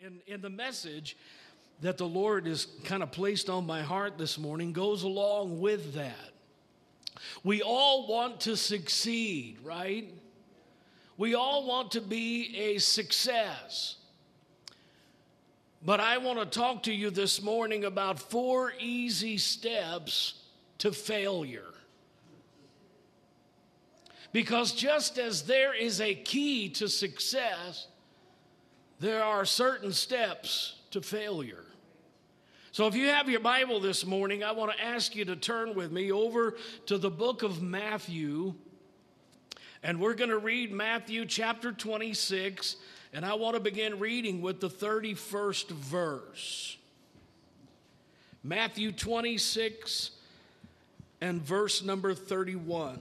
And the message that the Lord has kind of placed on my heart this morning goes along with that. We all want to succeed, right? We all want to be a success. But I want to talk to you this morning about 4 easy steps to failure. Because just as there is a key to success, there are certain steps to failure. So if you have your Bible this morning, I want to ask you to turn with me over to the book of Matthew. And we're going to read Matthew chapter 26. And I want to begin reading with the 31st verse. Matthew 26 and verse number 31.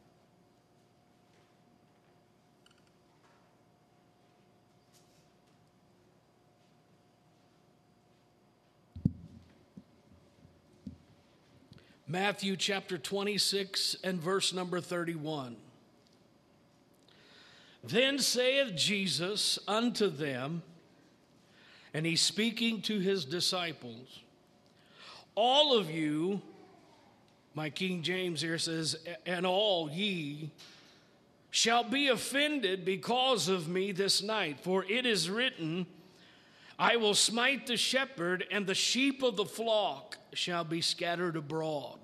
Matthew chapter 26 and verse number 31. Then saith Jesus unto them, and he's speaking to his disciples, all of you, my King James here says, and all ye shall be offended because of me this night. For it is written, I will smite the shepherd, and the sheep of the flock shall be scattered abroad.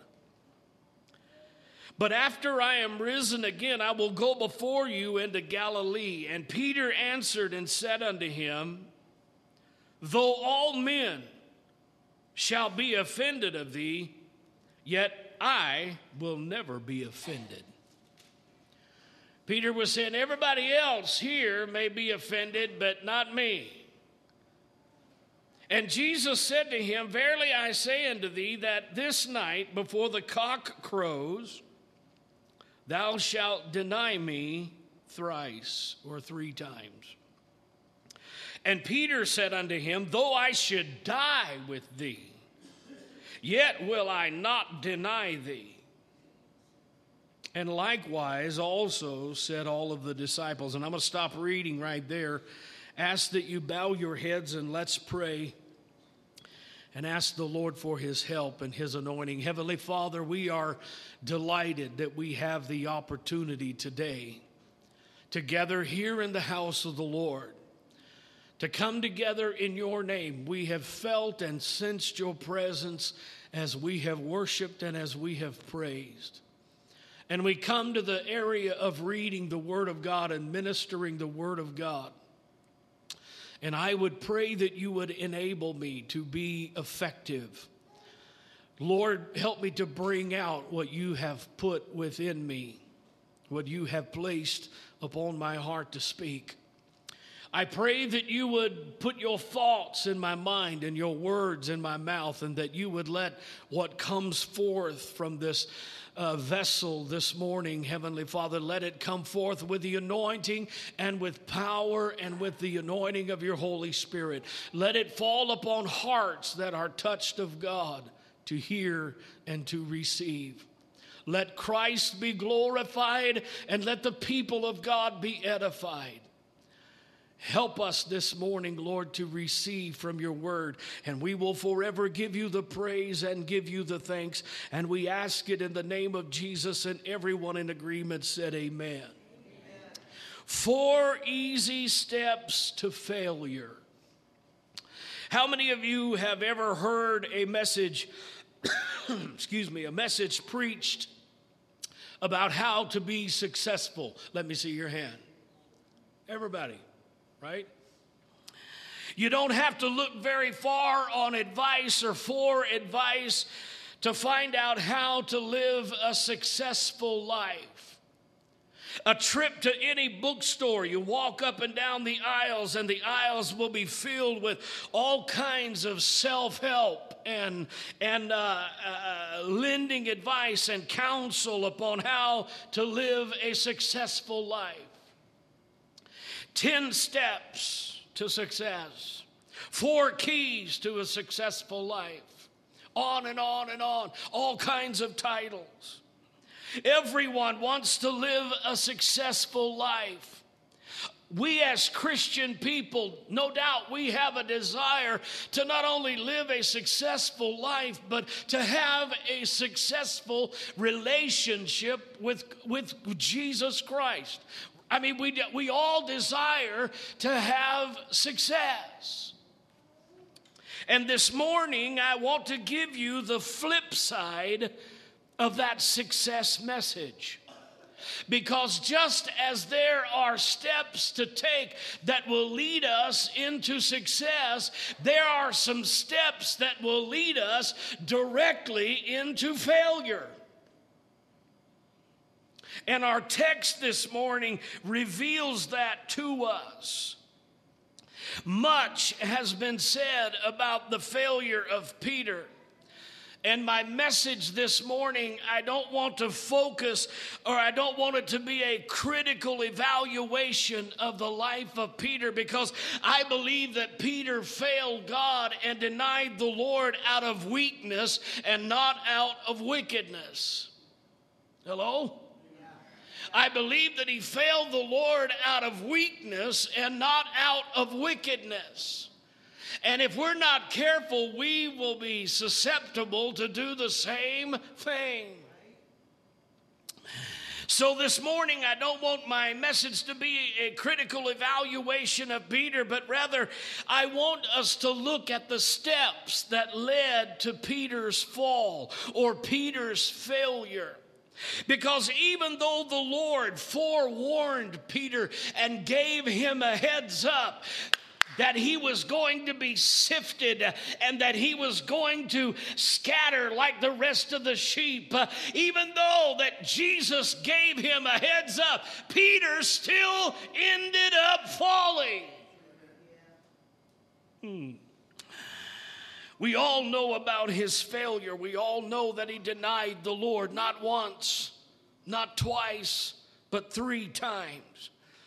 But after I am risen again, I will go before you into Galilee. And Peter answered and said unto him, though all men shall be offended of thee, yet I will never be offended. Peter was saying, everybody else here may be offended, but not me. And Jesus said to him, verily I say unto thee, that this night before the cock crows, thou shalt deny me thrice, or 3 times. And Peter said unto him, though I should die with thee, yet will I not deny thee. And likewise also said all of the disciples. And I'm going to stop reading right there. Ask that you bow your heads and let's pray and ask the Lord for his help and his anointing. Heavenly Father, we are delighted that we have the opportunity today to gather here in the house of the Lord, to come together in your name. We have felt and sensed your presence as we have worshiped and as we have praised. And we come to the area of reading the Word of God and ministering the Word of God. And I would pray that you would enable me to be effective. Lord, help me to bring out what you have put within me, what you have placed upon my heart to speak. I pray that you would put your thoughts in my mind and your words in my mouth, and that you would let what comes forth from this vessel this morning, Heavenly Father, let it come forth with the anointing and with power and with the anointing of your Holy Spirit. Let it fall upon hearts that are touched of God to hear and to receive. Let Christ be glorified, and let the people of God be edified. Help us this morning, Lord, to receive from your word, and we will forever give you the praise and give you the thanks. And we ask it in the name of Jesus, and everyone in agreement said amen. Amen. 4 easy steps to failure. How many of you have ever heard a message, a message preached about how to be successful? Let me see your hand. Everybody. Right? You don't have to look very far on advice or for advice to find out how to live a successful life. A trip to any bookstore, you walk up and down the aisles, and the aisles will be filled with all kinds of self-help and lending advice and counsel upon how to live a successful life. 10 steps to success. 4 keys to a successful life. On and on and on. All kinds of titles. Everyone wants to live a successful life. we as Christian people, no doubt we have a desire to not only live a successful life, but to have a successful relationship with Jesus Christ. I mean, we all desire to have success. And this morning, I want to give you the flip side of that success message. Because just as there are steps to take that will lead us into success, there are some steps that will lead us directly into failure. And our text this morning reveals that to us. Much has been said about the failure of Peter. And my message this morning, I don't want to focus, or I don't want it to be a critical evaluation of the life of Peter, because I believe that Peter failed God and denied the Lord out of weakness and not out of wickedness. Hello? I believe that he failed the Lord out of weakness and not out of wickedness. And if we're not careful, we will be susceptible to do the same thing. So this morning, I don't want my message to be a critical evaluation of Peter, but rather I want us to look at the steps that led to Peter's fall or Peter's failure. Because even though the Lord forewarned Peter and gave him a heads up that he was going to be sifted and that he was going to scatter like the rest of the sheep, even though that Jesus gave him a heads up, Peter still ended up falling. We all know about his failure. We all know that he denied the Lord not once, not twice, but 3 times.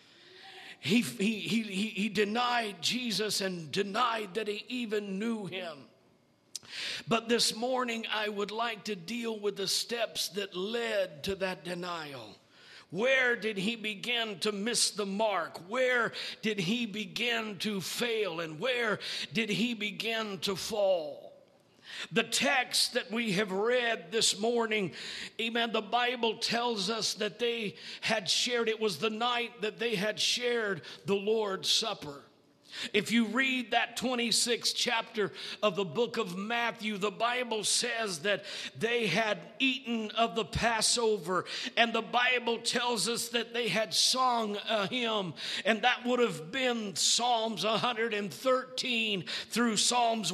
He denied Jesus and denied that he even knew him. But this morning, I would like to deal with the steps that led to that denial. Where did he begin to miss the mark? Where did he begin to fail? And where did he begin to fall? The text that we have read this morning, amen, the Bible tells us that they had shared, it was the night that they had shared the Lord's Supper. If you read that 26th chapter of the book of Matthew, the Bible says that they had eaten of the Passover, and the Bible tells us that they had sung a hymn, and that would have been Psalms 113 through Psalms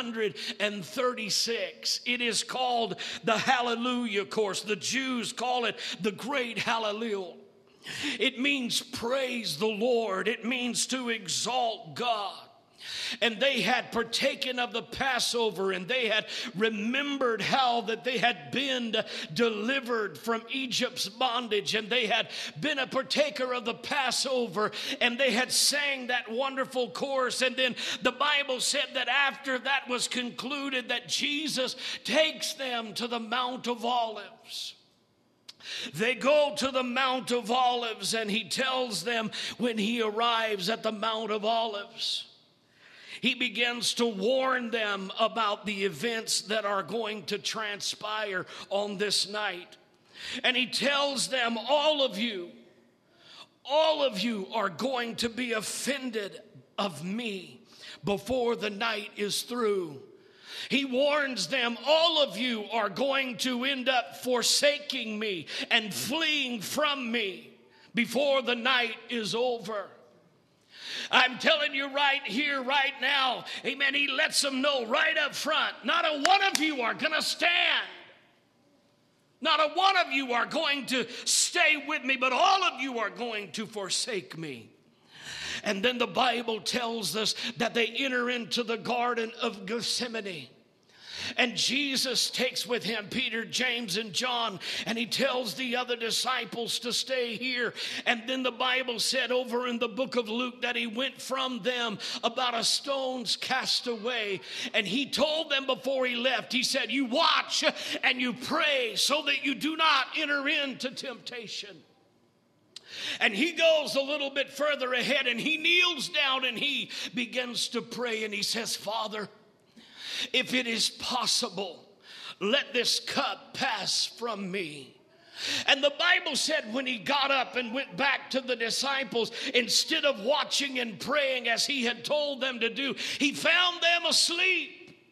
136. It is called the Hallelujah course. The Jews call it the Great Hallelujah. It means praise the Lord. It means to exalt God. And they had partaken of the Passover, and they had remembered how that they had been delivered from Egypt's bondage, and they had been a partaker of the Passover, and they had sang that wonderful chorus. And then the Bible said that after that was concluded, that Jesus takes them to the Mount of Olives. They go to the Mount of Olives, and he tells them when he arrives at the Mount of Olives, he begins to warn them about the events that are going to transpire on this night. And he tells them, all of you are going to be offended of me before the night is through. He warns them, all of you are going to end up forsaking me and fleeing from me before the night is over. I'm telling you right here, right now, amen, he lets them know right up front, not a one of you are going to stand. Not a one of you are going to stay with me, but all of you are going to forsake me. And then the Bible tells us that they enter into the Garden of Gethsemane. And Jesus takes with him Peter, James, and John, and he tells the other disciples to stay here. And then the Bible said over in the book of Luke that he went from them about a stone's cast away. And he told them before he left, he said, you watch and you pray so that you do not enter into temptation. And he goes a little bit further ahead and he kneels down and he begins to pray and he says, Father, if it is possible, let this cup pass from me. And the Bible said when he got up and went back to the disciples, instead of watching and praying as he had told them to do, he found them asleep.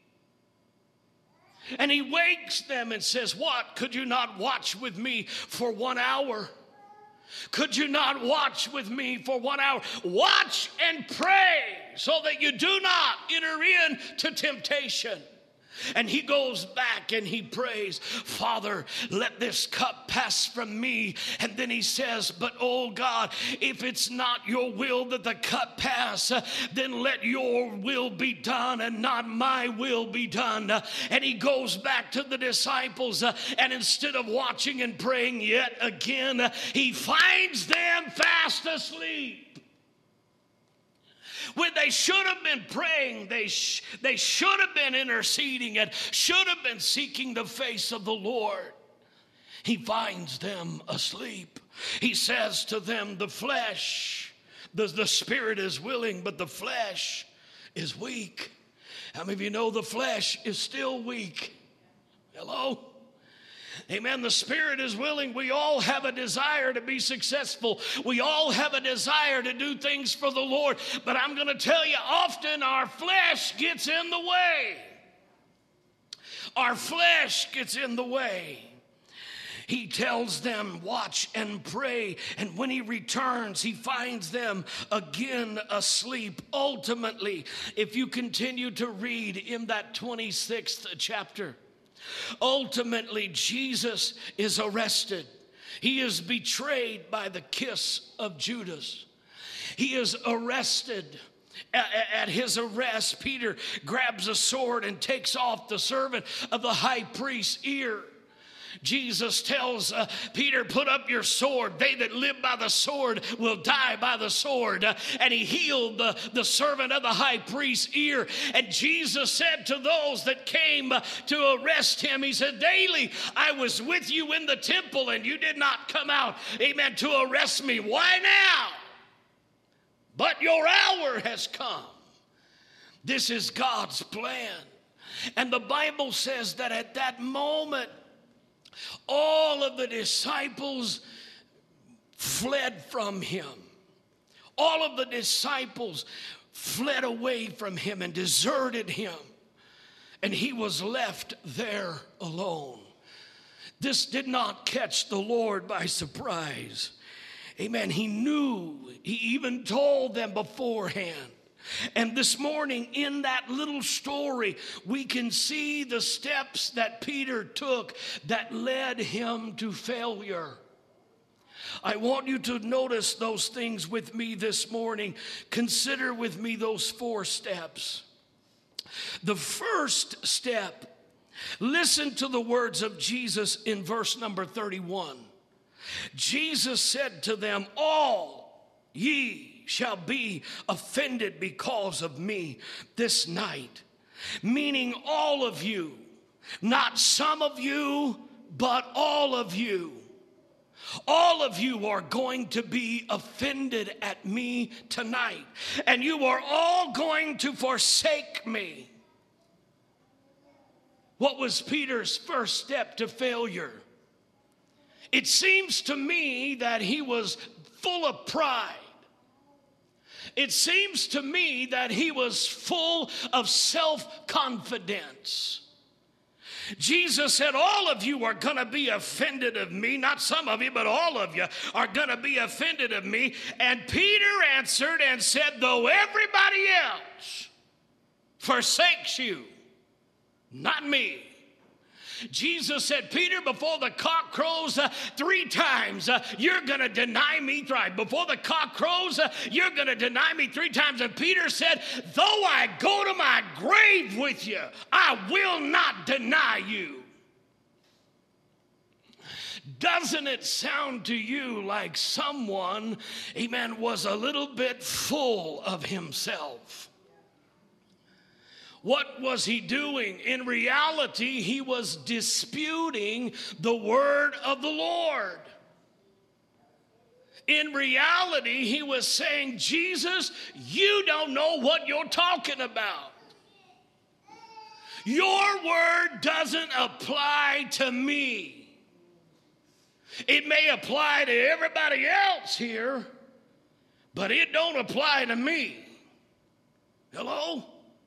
And he wakes them and says, what? Could you not watch with me for 1 hour? Could you not watch with me for 1 hour? Watch and pray so that you do not enter into temptation. And he goes back and he prays, Father, let this cup pass from me. And then he says, but oh God, if it's not your will that the cup pass, then let your will be done and not my will be done. And he goes back to the disciples and instead of watching and praying yet again, he finds them fast asleep. When they should have been praying, they should have been interceding and should have been seeking the face of the Lord. He finds them asleep. He says to them, the flesh, the spirit is willing, but the flesh is weak. How many of you know the flesh is still weak? Hello? Amen. The spirit is willing. We all have a desire to be successful. We all have a desire to do things for the Lord. But I'm going to tell you, often our flesh gets in the way. Our flesh gets in the way. He tells them, watch and pray. And when he returns, he finds them again asleep. Ultimately, if you continue to read in that 26th chapter, ultimately, Jesus is arrested. He is betrayed by the kiss of Judas. He is arrested. At his arrest, Peter grabs a sword and takes off the servant of the high priest's ear. Jesus tells Peter, put up your sword. They that live by the sword will die by the sword. And he healed the servant of the high priest's ear. And Jesus said to those that came to arrest him, he said, daily I was with you in the temple and you did not come out, amen, to arrest me. Why now? But your hour has come. This is God's plan. And the Bible says that at that moment, all of the disciples fled from him. All of the disciples fled away from him and deserted him. And he was left there alone. This did not catch the Lord by surprise. Amen. He knew. He even told them beforehand. And this morning in that little story, we can see the steps that Peter took that led him to failure. I want you to notice those things with me this morning. Consider with me those 4 steps. The first step, listen to the words of Jesus in verse number 31. Jesus said to them, all ye shall be offended because of me this night. Meaning all of you, not some of you, but all of you. All of you are going to be offended at me tonight. And you are all going to forsake me. What was Peter's first step to failure? It seems to me that he was full of pride. It seems to me that he was full of self-confidence. Jesus said, all of you are going to be offended of me. Not some of you, but all of you are going to be offended of me. And Peter answered and said, though everybody else forsakes you, not me. Jesus said, Peter, before the cock crows 3 times, you're going to deny me thrice. Before the cock crows, you're going to deny me 3 times. And Peter said, though I go to my grave with you, I will not deny you. Doesn't it sound to you like someone, amen, was a little bit full of himself? What was he doing? In reality, he was disputing the word of the Lord. In reality, he was saying, Jesus, you don't know what you're talking about. Your word doesn't apply to me. It may apply to everybody else here, but it don't apply to me. Hello?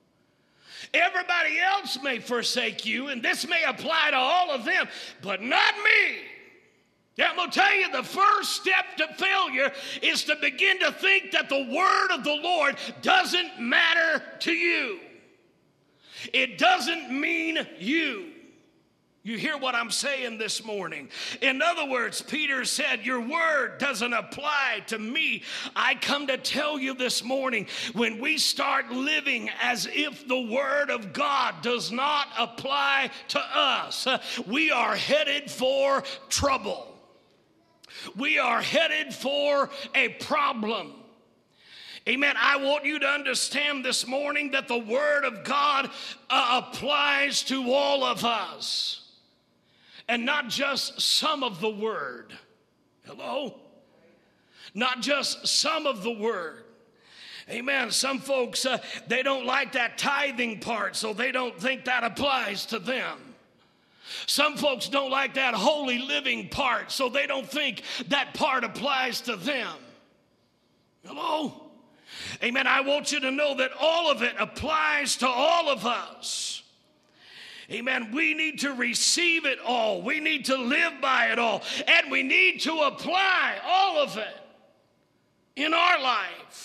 Everybody else may forsake you, and this may apply to all of them, but not me. I'm going to tell you, the first step to failure is to begin to think that the word of the Lord doesn't matter to you. It doesn't mean you. You hear what I'm saying this morning? In other words, Peter said, your word doesn't apply to me. I come to tell you this morning, when we start living as if the word of God does not apply to us, we are headed for trouble. We are headed for a problem. Amen. I want you to understand this morning that the word of God applies to all of us, and not just some of the word. Hello? Not just some of the word. Amen. Some folks, they don't like that tithing part, so they don't think that applies to them. Some folks don't like that holy living part, so they don't think that part applies to them. Hello? Amen. I want you to know that all of it applies to all of us. Amen. We need to receive it all. We need to live by it all. And we need to apply all of it in our life.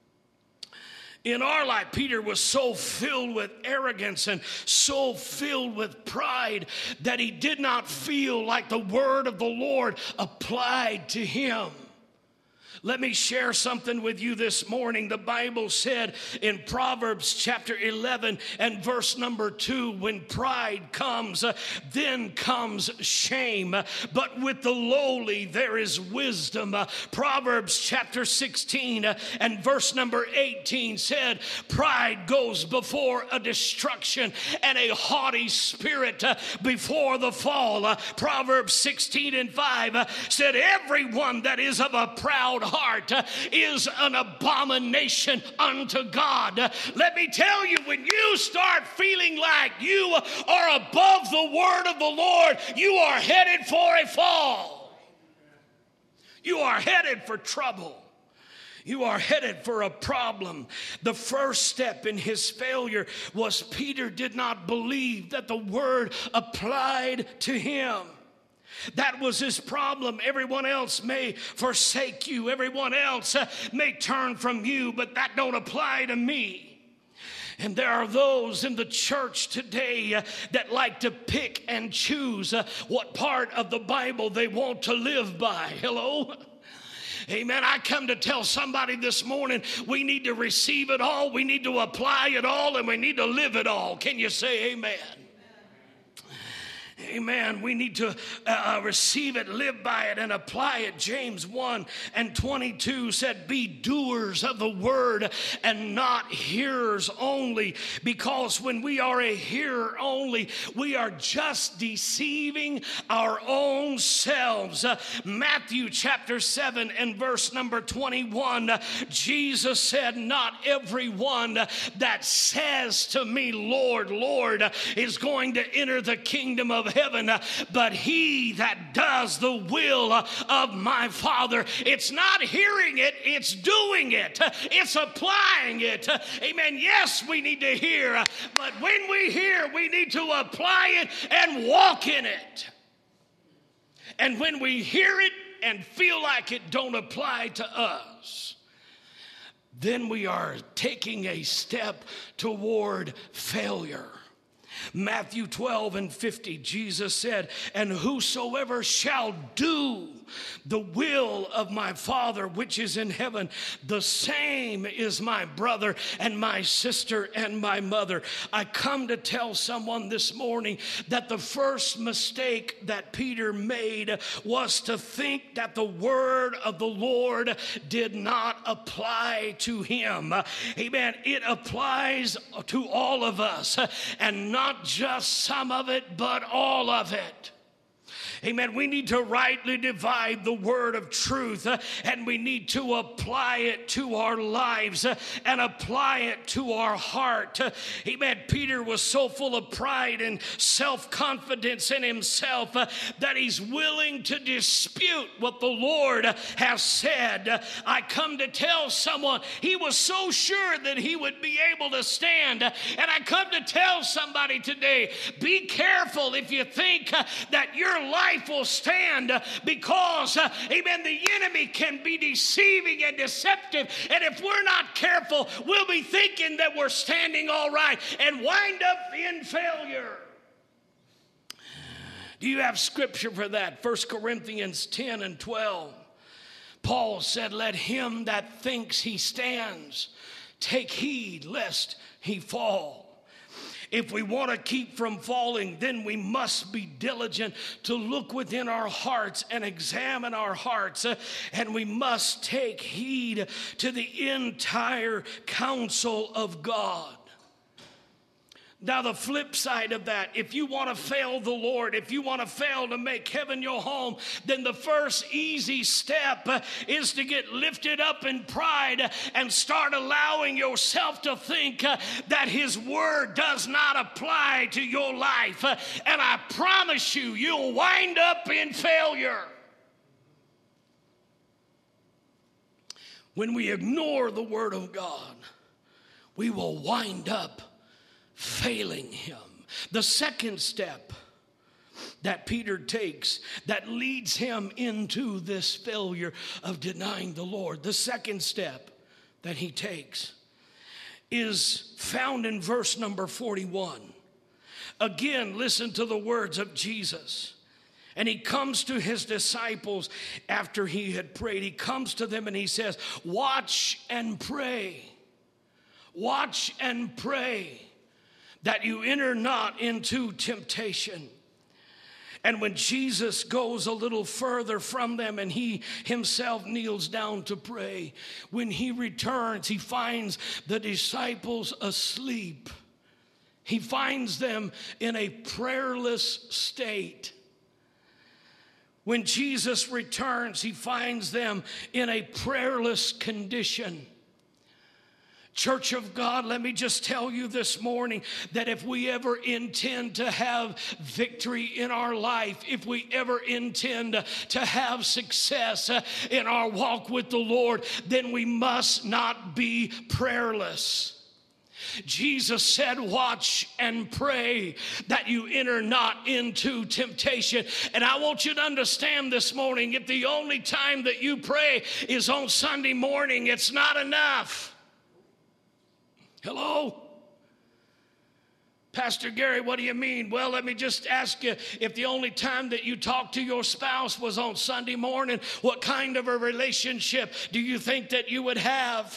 In our life, Peter was so filled with arrogance and so filled with pride that he did not feel like the word of the Lord applied to him. Let me share something with you this morning. The Bible said in Proverbs chapter 11 and verse number 2, when pride comes, then comes shame. But with the lowly there is wisdom. Proverbs chapter 16 and verse number 18 said, pride goes before a destruction and a haughty spirit before the fall. Proverbs 16 and 5 said, everyone that is of a proud heart is an abomination unto God. Let me tell you, when you start feeling like you are above the word of the Lord, you are headed for a fall. You are headed for trouble. You are headed for a problem. The first step in his failure was Peter did not believe that the word applied to him. That was his problem. Everyone else may forsake you. Everyone else may turn from you, but that don't apply to me. And there are those in the church today that like to pick and choose what part of the Bible they want to live by. Hello? Amen. I come to tell somebody this morning, we need to receive it all, we need to apply it all, and we need to live it all. Can you say amen? Amen. We need to receive it, live by it, and apply it. James 1 and 22 said, be doers of the word and not hearers only. Because when we are a hearer only, we are just deceiving our own selves. Matthew chapter 7 and verse number 21, Jesus said, not everyone that says to me, Lord, Lord, is going to enter the kingdom of heaven, but he that does the will of my Father. It's not hearing it, it's doing it. It's applying it. Amen. Yes, we need to hear, but when we hear, we need to apply it and walk in it. And when we hear it and feel like it don't apply to us, then we are taking a step toward failure. Matthew 12 and 50, Jesus said, and whosoever shall do the will of my Father which is in heaven, the same is my brother and my sister and my mother. I come to tell someone this morning that the first mistake that Peter made was to think that the word of the Lord did not apply to him. Amen. It applies to all of us, and not just some of it, but all of it. Amen. We need to rightly divide the word of truth, and we need to apply it to our lives and apply it to our heart. Amen. Peter was so full of pride and self-confidence in himself that he's willing to dispute what the Lord has said. I come to tell someone he was so sure that he would be able to stand. And I come to tell somebody today, be careful if you think that your life will stand, because, amen, the enemy can be deceiving and deceptive. And if we're not careful, we'll be thinking that we're standing all right and wind up in failure. Do you have scripture for that? 1 Corinthians 10 and 12. Paul said, let him that thinks he stands take heed lest he fall. If we want to keep from falling, then we must be diligent to look within our hearts and examine our hearts. And we must take heed to the entire counsel of God. Now, the flip side of that, if you want to fail the Lord, if you want to fail to make heaven your home, then the first easy step is to get lifted up in pride and start allowing yourself to think that his word does not apply to your life. And I promise you, you'll wind up in failure. When we ignore the word of God, we will wind up failing him. The second step that Peter takes that leads him into this failure of denying the Lord, the second step that he takes is found in verse number 41. Again, listen to the words of Jesus. And he comes to his disciples after he had prayed. He comes to them and he says, watch and pray. Watch and pray, that you enter not into temptation. And when Jesus goes a little further from them and he himself kneels down to pray, when he returns, he finds the disciples asleep. He finds them in a prayerless state. When Jesus returns, he finds them in a prayerless condition. Church of God, let me just tell you this morning that if we ever intend to have victory in our life, if we ever intend to have success in our walk with the Lord, then we must not be prayerless. Jesus said, watch and pray that you enter not into temptation. And I want you to understand this morning, if the only time that you pray is on Sunday morning, it's not enough. Hello? Pastor Gary, what do you mean? Well, let me just ask you, if the only time that you talk to your spouse was on Sunday morning, what kind of a relationship do you think that you would have?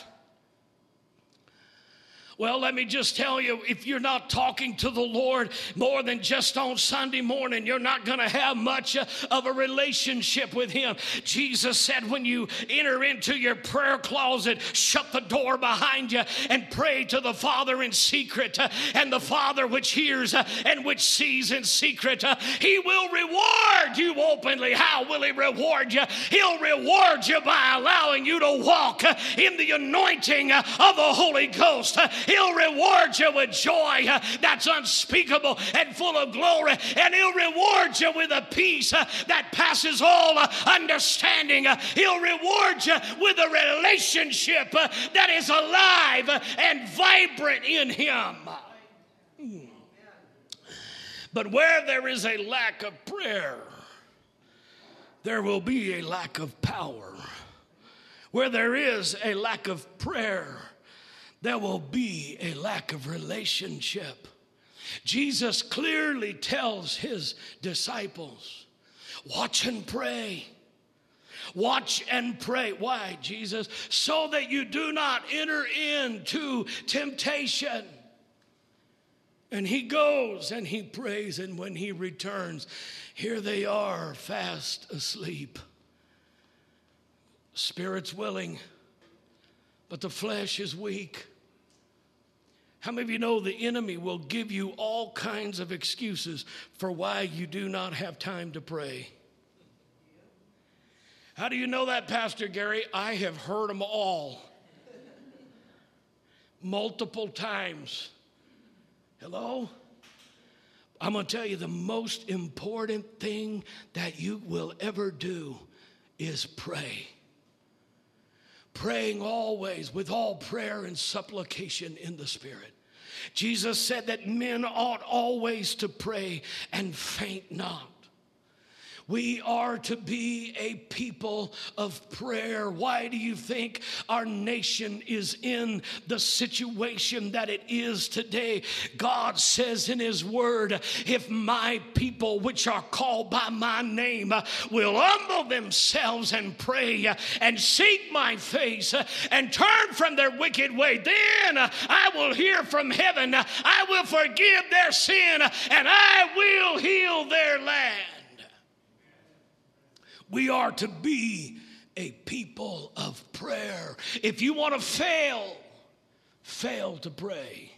Well, let me just tell you, if you're not talking to the Lord more than just on Sunday morning, you're not going to have much of a relationship with him. Jesus said, when you enter into your prayer closet, shut the door behind you and pray to the Father in secret. And the Father which hears and which sees in secret, he will reward you openly. How will he reward you? He'll reward you by allowing you to walk in the anointing of the Holy Ghost. He'll reward you with joy that's unspeakable and full of glory. And he'll reward you with a peace that passes all understanding. He'll reward you with a relationship that is alive and vibrant in him. But where there is a lack of prayer, there will be a lack of power. Where there is a lack of prayer, there will be a lack of relationship. Jesus clearly tells his disciples, watch and pray. Watch and pray. Why, Jesus? So that you do not enter into temptation. And he goes and he prays, and when he returns, here they are fast asleep. Spirit's willing, but the flesh is weak. How many of you know the enemy will give you all kinds of excuses for why you do not have time to pray? How do you know that, Pastor Gary? I have heard them all. Multiple times. Hello? I'm going to tell you the most important thing that you will ever do is pray. Praying always with all prayer and supplication in the Spirit. Jesus said that men ought always to pray and faint not. We are to be a people of prayer. Why do you think our nation is in the situation that it is today? God says in his word, if my people which are called by my name will humble themselves and pray and seek my face and turn from their wicked way, then I will hear from heaven, I will forgive their sin, and I will heal their land. We are to be a people of prayer. If you want to fail to pray.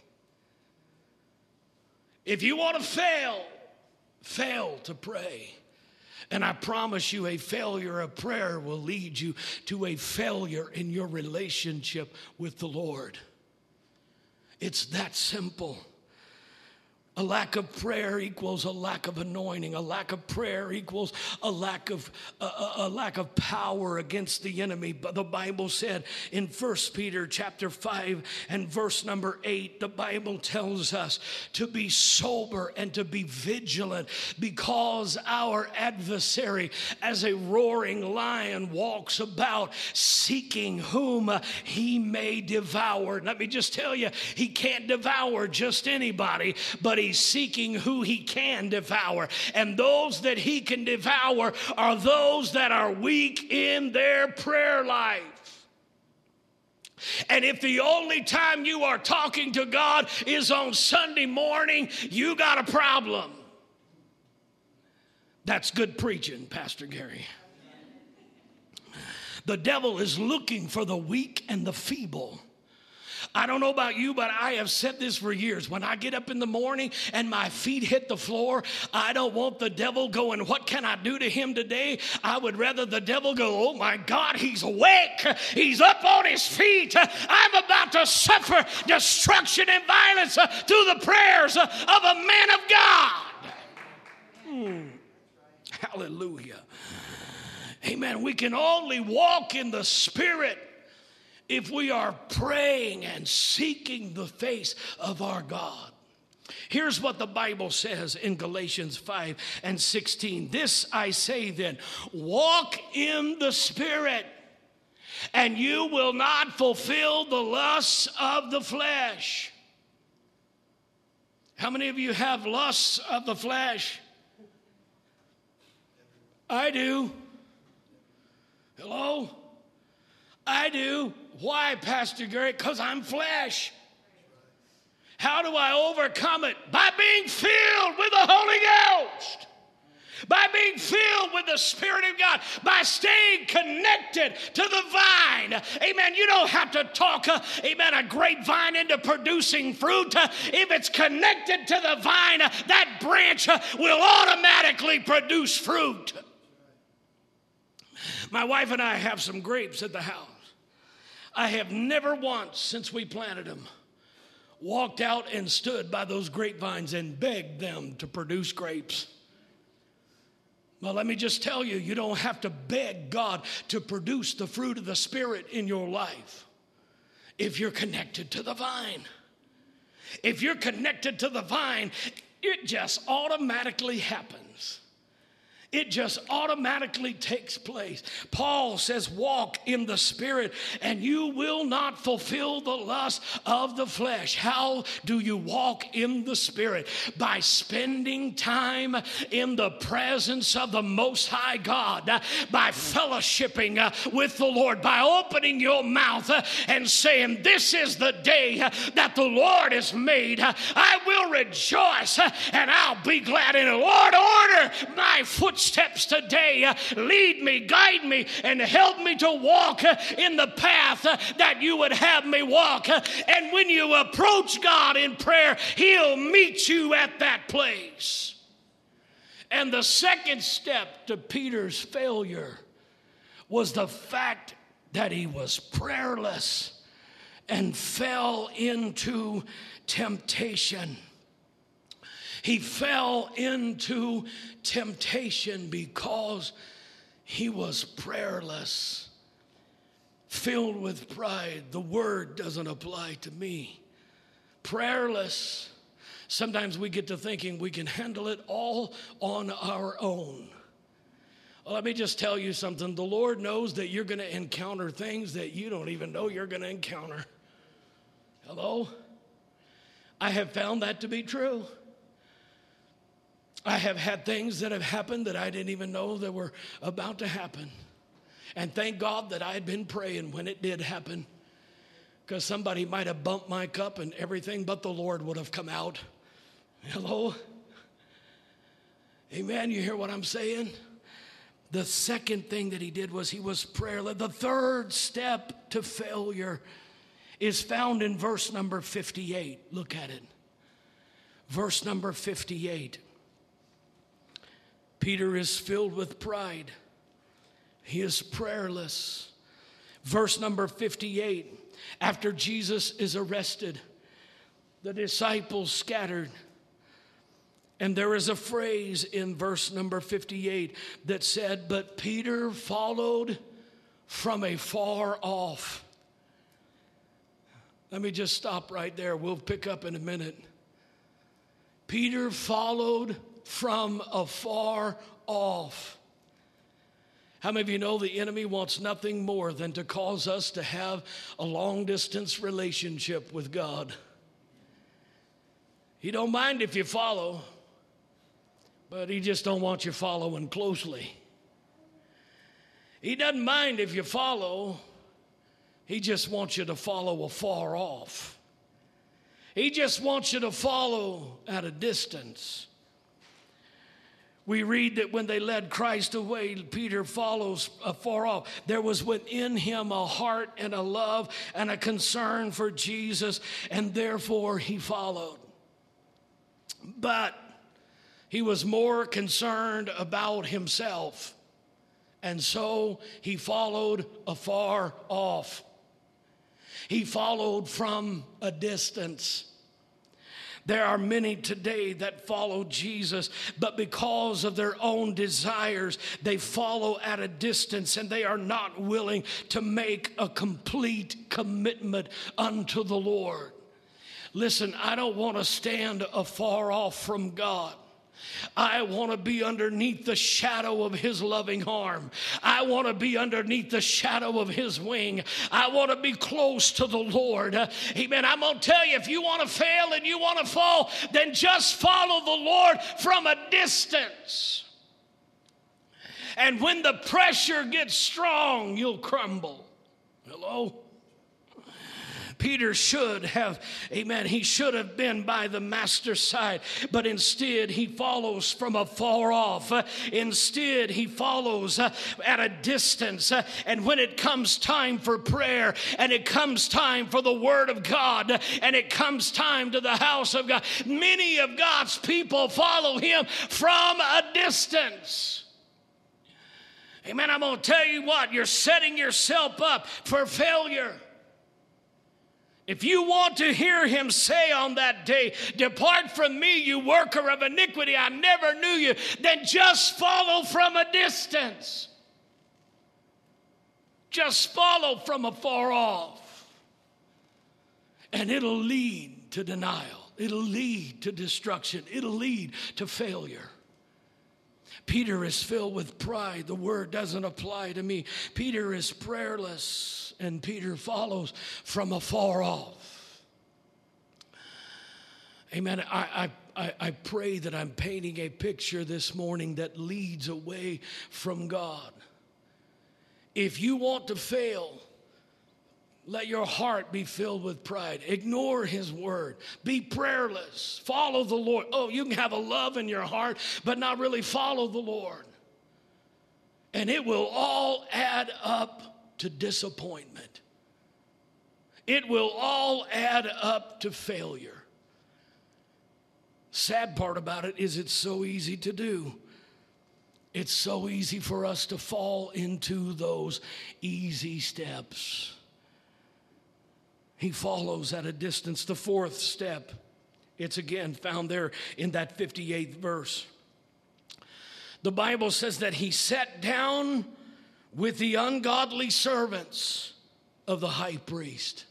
If you want to fail to pray. And I promise you, a failure of prayer will lead you to a failure in your relationship with the Lord. It's that simple. A lack of prayer equals a lack of anointing. A lack of prayer equals a lack of power against the enemy. But the Bible said in 1 Peter chapter 5 and verse number 8, the Bible tells us to be sober and to be vigilant, because our adversary, as a roaring lion, walks about seeking whom he may devour. Let me just tell you, he can't devour just anybody, but he's seeking who he can devour. And those that he can devour are those that are weak in their prayer life. And if the only time you are talking to God is on Sunday morning, you got a problem. That's good preaching, Pastor Gary. The devil is looking for the weak and the feeble. I don't know about you, but I have said this for years. When I get up in the morning and my feet hit the floor, I don't want the devil going, what can I do to him today? I would rather the devil go, oh my God, he's awake. He's up on his feet. I'm about to suffer destruction and violence through the prayers of a man of God. Hallelujah. Amen. We can only walk in the Spirit if we are praying and seeking the face of our God. Here's what the Bible says in Galatians 5 and 16. This I say then, walk in the Spirit, and you will not fulfill the lusts of the flesh. How many of you have lusts of the flesh? I do. Hello? I do. Why, Pastor Gary? Because I'm flesh. How do I overcome it? By being filled with the Holy Ghost. By being filled with the Spirit of God. By staying connected to the vine. Amen. You don't have to talk, a grapevine into producing fruit. If it's connected to the vine, that branch will automatically produce fruit. My wife and I have some grapes at the house. I have never once, since we planted them, walked out and stood by those grapevines and begged them to produce grapes. Well, let me just tell you, you don't have to beg God to produce the fruit of the Spirit in your life if you're connected to the vine. If you're connected to the vine, it just automatically happens. It just automatically takes place. Paul says, walk in the Spirit, and you will not fulfill the lust of the flesh. How do you walk in the Spirit? By spending time in the presence of the Most High God, by fellowshipping with the Lord, by opening your mouth and saying, this is the day that the Lord has made. I will rejoice and I'll be glad in it. Lord, order my footsteps today. Lead me, guide me, and help me to walk in the path that you would have me walk. And when you approach God in prayer, he'll meet you at that place. And the second step to Peter's failure was the fact that he was prayerless and fell into temptation. He fell into temptation because he was prayerless, filled with pride. The word doesn't apply to me. Prayerless. Sometimes we get to thinking we can handle it all on our own. Well, let me just tell you something. The Lord knows that you're going to encounter things that you don't even know you're going to encounter. Hello? I have found that to be true. I have had things that have happened that I didn't even know that were about to happen. And thank God that I had been praying when it did happen. Because somebody might have bumped my cup and everything but the Lord would have come out. Hello? Amen. You hear what I'm saying? The second thing that he did was he was prayerless. The third step to failure is found in verse number 58. Look at it. Verse number 58. Peter is filled with pride. He is prayerless. Verse number 58. After Jesus is arrested, the disciples scattered. And there is a phrase in verse number 58 that said, "But Peter followed from afar off." Let me just stop right there. We'll pick up in a minute. Peter followed from afar off. How many of you know the enemy wants nothing more than to cause us to have a long-distance relationship with God? He don't mind if you follow, but he just don't want you following closely. He doesn't mind if you follow. He just wants you to follow afar off. He just wants you to follow at a distance. We read that when they led Christ away, Peter follows afar off. There was within him a heart and a love and a concern for Jesus, and therefore he followed. But he was more concerned about himself, and so he followed afar off. He followed from a distance. There are many today that follow Jesus, but because of their own desires, they follow at a distance, and they are not willing to make a complete commitment unto the Lord. Listen, I don't want to stand afar off from God. I want to be underneath the shadow of his loving arm. I want to be underneath the shadow of his wing. I want to be close to the Lord. Amen. I'm going to tell you, if you want to fail and you want to fall, then just follow the Lord from a distance. And when the pressure gets strong, you'll crumble. Hello? Peter should have, amen, he should have been by the master's side, but instead he follows from afar off. Instead he follows at a distance. And when it comes time for prayer, and it comes time for the word of God, and it comes time to the house of God, many of God's people follow him from a distance. Amen. I'm going to tell you what, you're setting yourself up for failure. If you want to hear him say on that day, "Depart from me, you worker of iniquity, I never knew you," then just follow from a distance. Just follow from afar off. And it'll lead to denial. It'll lead to destruction. It'll lead to failure. Peter is filled with pride. The word doesn't apply to me. Peter is prayerless, and Peter follows from afar off. Amen. I pray that I'm painting a picture this morning that leads away from God. If you want to fail, let your heart be filled with pride. Ignore his word. Be prayerless. Follow the Lord. Oh, you can have a love in your heart, but not really follow the Lord. And it will all add up to disappointment. It will all add up to failure. Sad part about it is it's so easy to do. It's so easy for us to fall into those easy steps. He follows at a distance. The fourth step, it's again found there in that 58th verse. The Bible says that he sat down with the ungodly servants of the high priest.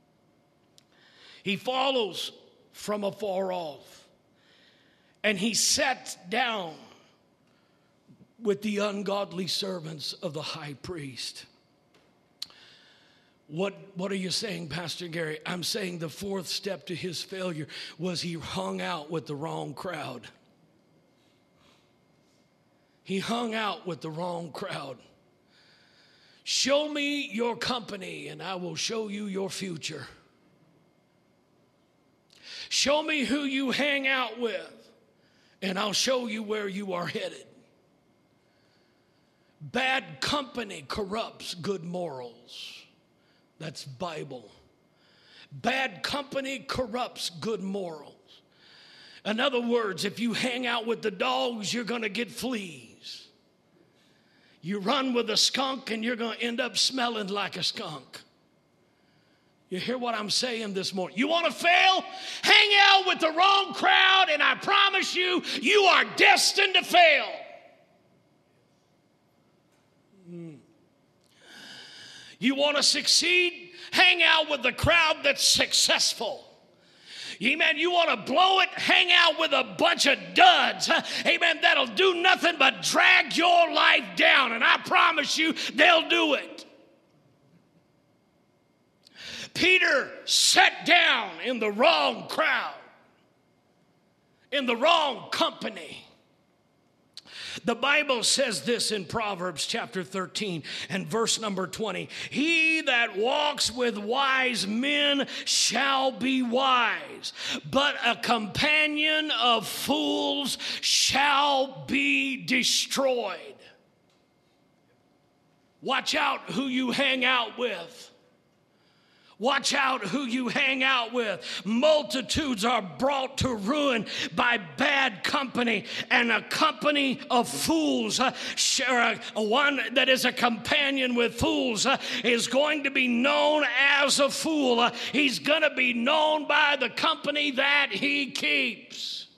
He follows from afar off, and he sat down with the ungodly servants of the high priest. What are you saying, Pastor Gary? I'm saying the fourth step to his failure was he hung out with the wrong crowd. He hung out with the wrong crowd. Show me your company and I will show you your future. Show me who you hang out with and I'll show you where you are headed. Bad company corrupts good morals. That's Bible. Bad company corrupts good morals. In other words, if you hang out with the dogs, you're going to get fleas. You run with a skunk and you're going to end up smelling like a skunk. You hear what I'm saying this morning? You want to fail? Hang out with the wrong crowd and I promise you, you are destined to fail. You want to succeed? Hang out with the crowd that's successful. Amen. You want to blow it? Hang out with a bunch of duds. Amen. That'll do nothing but drag your life down. And I promise you, they'll do it. Peter sat down in the wrong crowd, in the wrong company. The Bible says this in Proverbs chapter 13 and verse number 20. He that walks with wise men shall be wise, but a companion of fools shall be destroyed. Watch out who you hang out with. Watch out who you hang out with. Multitudes are brought to ruin by bad company, and a company of fools, one that is a companion with fools, is going to be known as a fool. He's going to be known by the company that he keeps.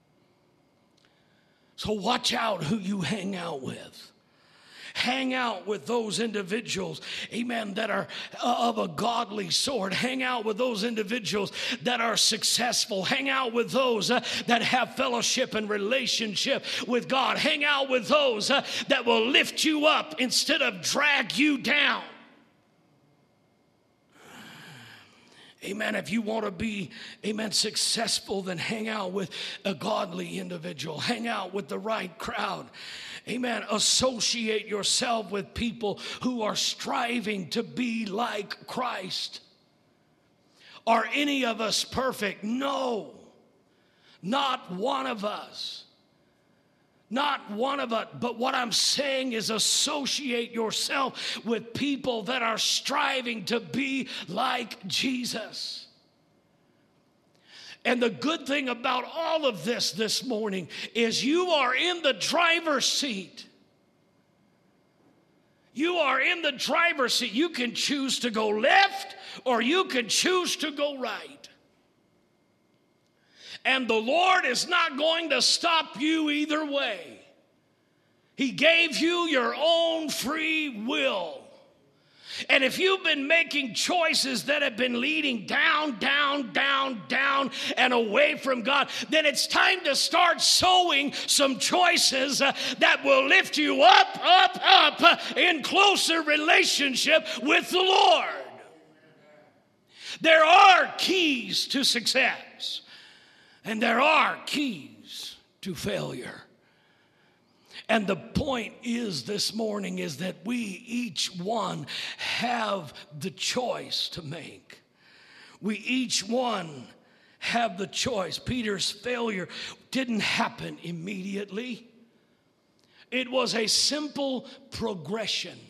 So watch out who you hang out with. Hang out with those individuals, amen, that are of a godly sort. Hang out with those individuals that are successful. Hang out with those that have fellowship and relationship with God. Hang out with those that will lift you up instead of drag you down. Amen. If you want to be, amen, successful, then hang out with a godly individual. Hang out with the right crowd. Amen. Associate yourself with people who are striving to be like Christ. Are any of us perfect? No. Not one of us. Not one of us. But what I'm saying is associate yourself with people that are striving to be like Jesus. And the good thing about all of this morning is you are in the driver's seat. You are in the driver's seat. You can choose to go left or you can choose to go right. And the Lord is not going to stop you either way. He gave you your own free will. And if you've been making choices that have been leading down, and away from God, then it's time to start sowing some choices that will lift you up in closer relationship with the Lord. There are keys to success, and there are keys to failure. And the point is this morning is that we each one have the choice to make. We each one have the choice. Peter's failure didn't happen immediately. It was a simple progression.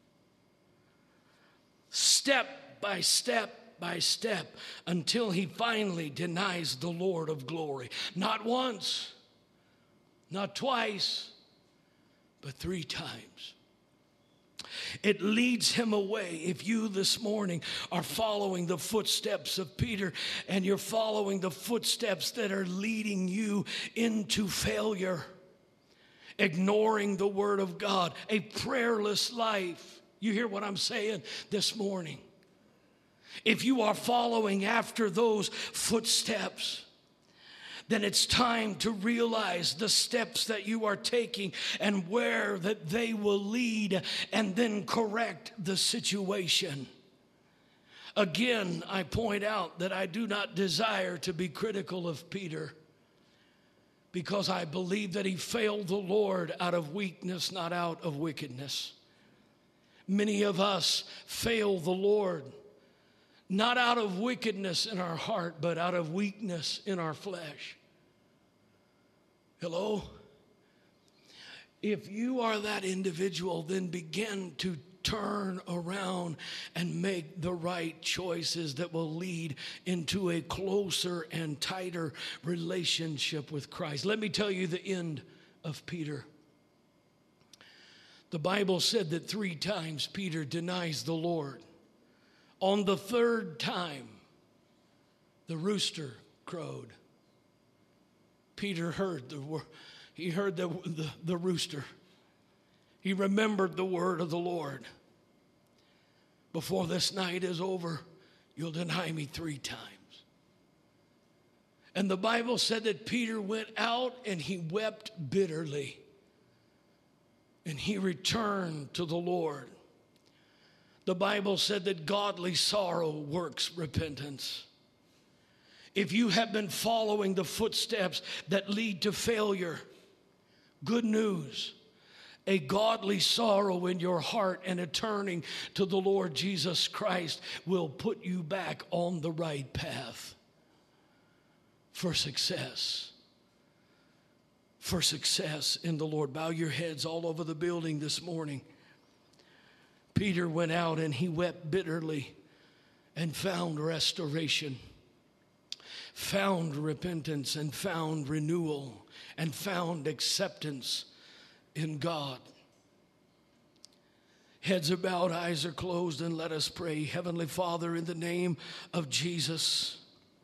Step by step, until he finally denies the Lord of glory. Not once, not twice, but 3 times. It leads him away. If you this morning are following the footsteps of Peter and you're following the footsteps that are leading you into failure, ignoring the word of God, a prayerless life. You hear what I'm saying this morning? If you are following after those footsteps, then it's time to realize the steps that you are taking and where that they will lead, and then correct the situation. Again, I point out that I do not desire to be critical of Peter, because I believe that he failed the Lord out of weakness, not out of wickedness. Many of us fail the Lord, not out of wickedness in our heart, but out of weakness in our flesh. Hello? If you are that individual, then begin to turn around and make the right choices that will lead into a closer and tighter relationship with Christ. Let me tell you the end of Peter. The Bible said that 3 times Peter denies the Lord. On the 3rd time, the rooster crowed. Peter heard the rooster. He remembered the word of the Lord. Before this night is over, you'll deny me 3 times. And the Bible said that Peter went out and he wept bitterly. And he returned to the Lord. The Bible said that godly sorrow works repentance. If you have been following the footsteps that lead to failure, good news. A godly sorrow in your heart and a turning to the Lord Jesus Christ will put you back on the right path for success. For success in the Lord. Bow your heads all over the building this morning. Peter went out and he wept bitterly and found restoration, found repentance, and found renewal, and found acceptance in God. Heads are bowed, eyes are closed, and let us pray. Heavenly Father, in the name of Jesus,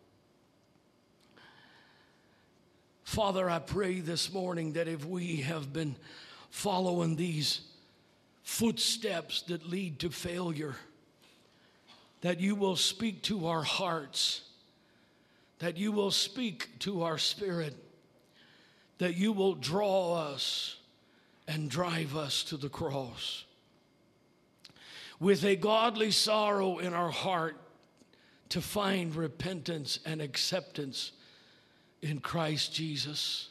Father, I pray this morning that if we have been following these footsteps that lead to failure, that you will speak to our hearts, that you will speak to our spirit, that you will draw us and drive us to the cross. With a godly sorrow in our heart to find repentance and acceptance in Christ Jesus.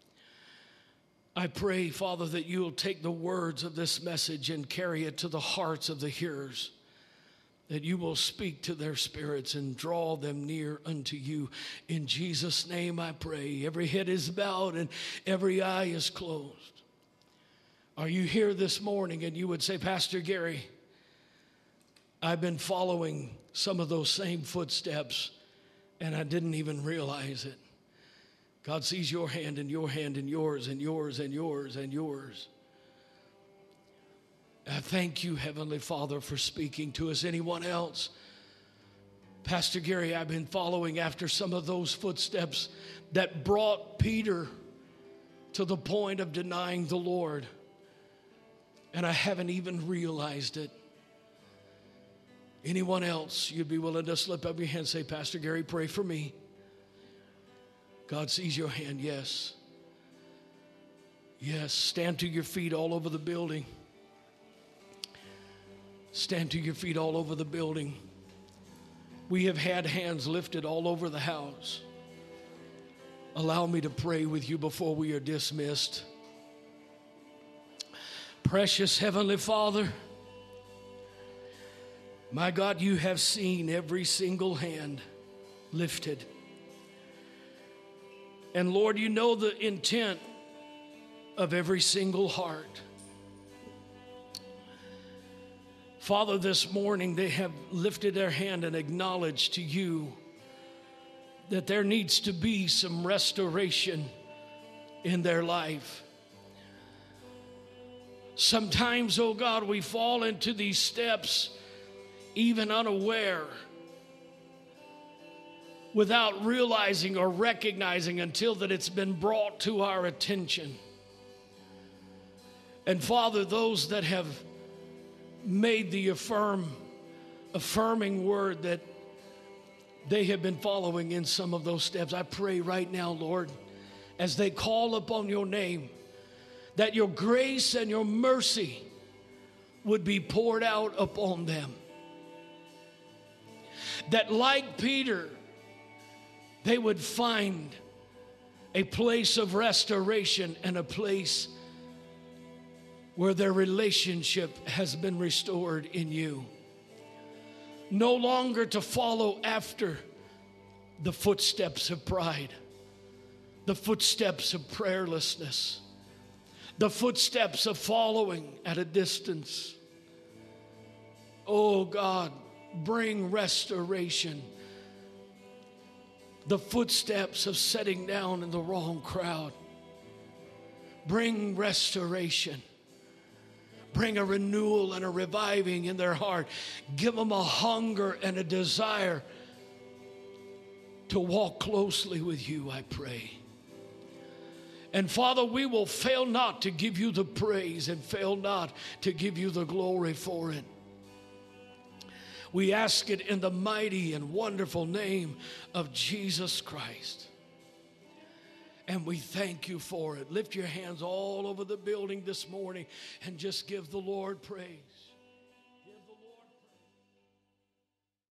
I pray, Father, that you'll take the words of this message and carry it to the hearts of the hearers, that you will speak to their spirits and draw them near unto you. In Jesus' name I pray. Every head is bowed and every eye is closed. Are you here this morning and you would say, Pastor Gary, I've been following some of those same footsteps and I didn't even realize it. God sees your hand and your hand and yours and yours and yours and yours. I thank you, Heavenly Father, for speaking to us. Anyone else? Pastor Gary, I've been following after some of those footsteps that brought Peter to the point of denying the Lord, and I haven't even realized it. Anyone else, you'd be willing to slip up your hand and say, Pastor Gary, pray for me. God sees your hand, yes. Yes, stand to your feet all over the building. Stand to your feet all over the building. We have had hands lifted all over the house. Allow me to pray with you before we are dismissed. Precious Heavenly Father, my God, you have seen every single hand lifted. And Lord, you know the intent of every single heart. Father, this morning they have lifted their hand and acknowledged to you that there needs to be some restoration in their life. Sometimes, oh God, we fall into these steps even unaware, without realizing or recognizing until that it's been brought to our attention. And Father, those that have made the affirming word that they have been following in some of those steps, I pray right now, Lord, as they call upon your name, that your grace and your mercy would be poured out upon them. That like Peter, they would find a place of restoration and a place where their relationship has been restored in you. No longer to follow after the footsteps of pride, the footsteps of prayerlessness, the footsteps of following at a distance. Oh God, bring restoration. The footsteps of sitting down in the wrong crowd. Bring restoration. Bring a renewal and a reviving in their heart. Give them a hunger and a desire to walk closely with you, I pray. And Father, we will fail not to give you the praise and fail not to give you the glory for it. We ask it in the mighty and wonderful name of Jesus Christ. And we thank you for it. Lift your hands all over the building this morning and just give the Lord praise.